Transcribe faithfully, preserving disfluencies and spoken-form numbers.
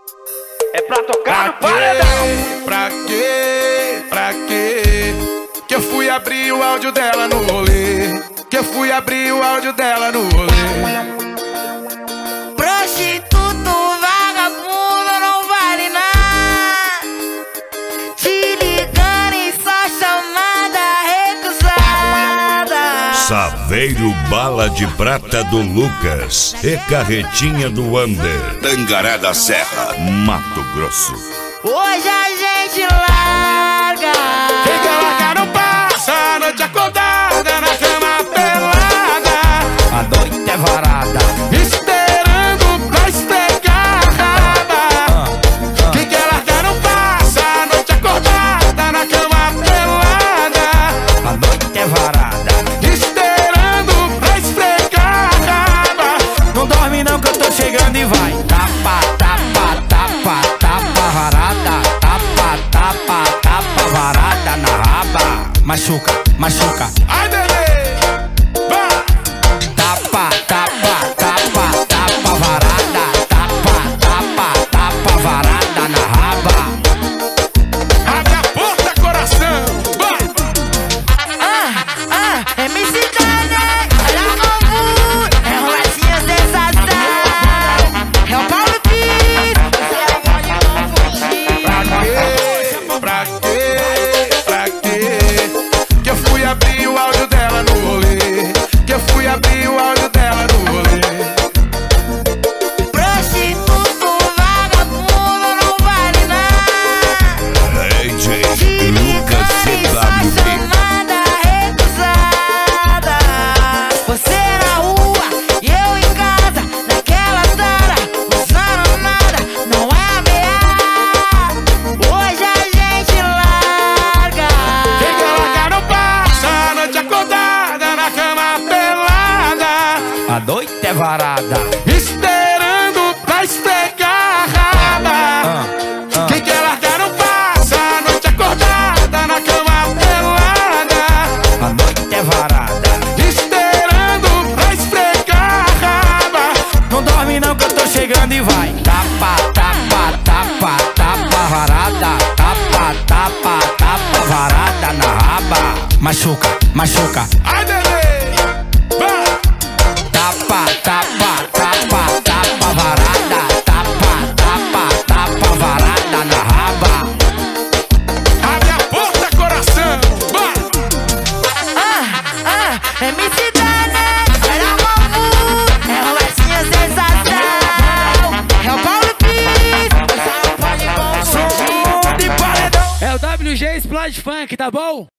É pra tocar no paredão. Pra quê? Pra quê? Que eu fui abrir o áudio dela no rolê. Que eu fui abrir o áudio dela no rolê. Prostituto, vagabundo, não vale nada. Te ligando em só chamada recusada. Saveiro Bala de Prata do Lucas e Carretinha do Ander, Tangará da Serra, Mato Grosso. Hoje a gente larga. Quem quer largar não passa a noite acordada na cama pelada. A noite é varada, esperando pra esfregar a raba. Quem quer largar não passa a noite acordada na cama pelada. a noite é varada. Esperando pra esfregar a raba. Não dorme não que eu tô chegando e vai. Tapa, tapa, tapa, tapa varada. Tapa, tapa, tapa varada na raba. Machuca, machuca. Ai, bebê, vai. Tapa, tapa, tapa, tapa varada. Tapa, tapa, tapa varada na raba. Abre a porta, coração, vai. Ah, ah, M C Dane, olha o novo. É o Latinha Sensação. É o Paulo Pires. Você pode confundir. Pra quê? Pra quê? Pra quê? Que eu fui abrir o áudio dela no rolê. Que eu fui abrir o áudio dela no rolê. Prostituto, vagabundo, não vale nada. D J Lucas C W B. Chamada recusada. Você na rua e eu em casa, naquela sala, usando nada, não é ameaça. Hoje a gente larga. Quem quer largar não passa a noite acordada na cama pelada. A noite é varada. Esperando pra esfregar a raba. Quem quer largar não passa a noite acordada na cama pelada. A noite é varada. Esperando pra esfregar a raba. Não dorme não que eu tô chegando e vai. Tapa, tapa, tapa, tapa varada. Tapa, tapa, tapa varada na raba. Machuca, machuca. Ai, bebê, vai. Tapa, tapa, tapa, tapa varada. Tapa, tapa, tapa varada na raba. Abre a porta, coração, vai. Ah, ah, M C Dane, olha o novo. É o Latinha Sensação. É o Paulo Pires. Você pode confundir. Som de paredão. É o W G Splash Funk, tá bom?